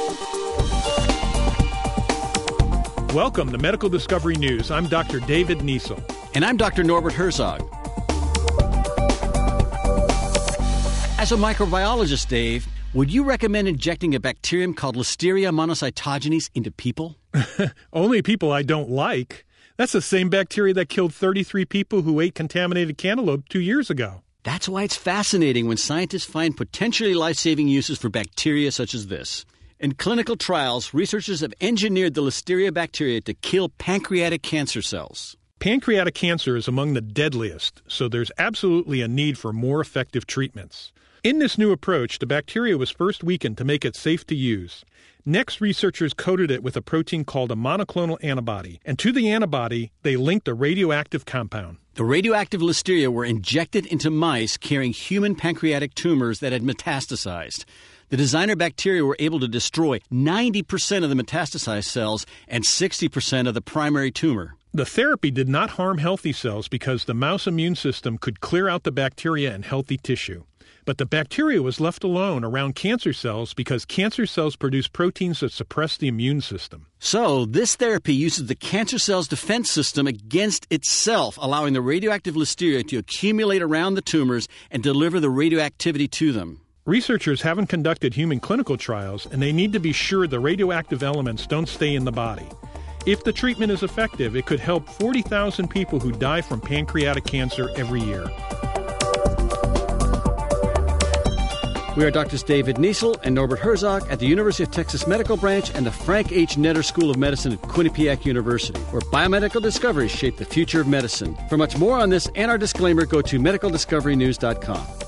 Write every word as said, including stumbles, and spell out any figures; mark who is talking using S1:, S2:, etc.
S1: Welcome to Medical Discovery News. I'm Doctor David Niesel.
S2: And I'm Doctor Norbert Herzog. As a microbiologist, Dave, would you recommend injecting a bacterium called Listeria monocytogenes into people?
S1: Only people I don't like. That's the same bacteria that killed thirty-three people who ate contaminated cantaloupe two years ago.
S2: That's why it's fascinating when scientists find potentially life-saving uses for bacteria such as this. In clinical trials, researchers have engineered the Listeria bacteria to kill pancreatic cancer cells.
S1: Pancreatic cancer is among the deadliest, so there's absolutely a need for more effective treatments. In this new approach, the bacteria was first weakened to make it safe to use. Next, researchers coated it with a protein called a monoclonal antibody, and to the antibody, they linked a radioactive compound.
S2: The radioactive Listeria were injected into mice carrying human pancreatic tumors that had metastasized. The designer bacteria were able to destroy ninety percent of the metastasized cells and sixty percent of the primary tumor.
S1: The therapy did not harm healthy cells because the mouse immune system could clear out the bacteria in healthy tissue. But the bacteria was left alone around cancer cells because cancer cells produce proteins that suppress the immune system.
S2: So, this therapy uses the cancer cell's defense system against itself, allowing the radioactive Listeria to accumulate around the tumors and deliver the radioactivity to them.
S1: Researchers haven't conducted human clinical trials, and they need to be sure the radioactive elements don't stay in the body. If the treatment is effective, it could help forty thousand people who die from pancreatic cancer every year.
S2: We are Doctors David Niesel and Norbert Herzog at the University of Texas Medical Branch and the Frank H. Netter School of Medicine at Quinnipiac University, where biomedical discoveries shape the future of medicine. For much more on this and our disclaimer, go to medical discovery news dot com.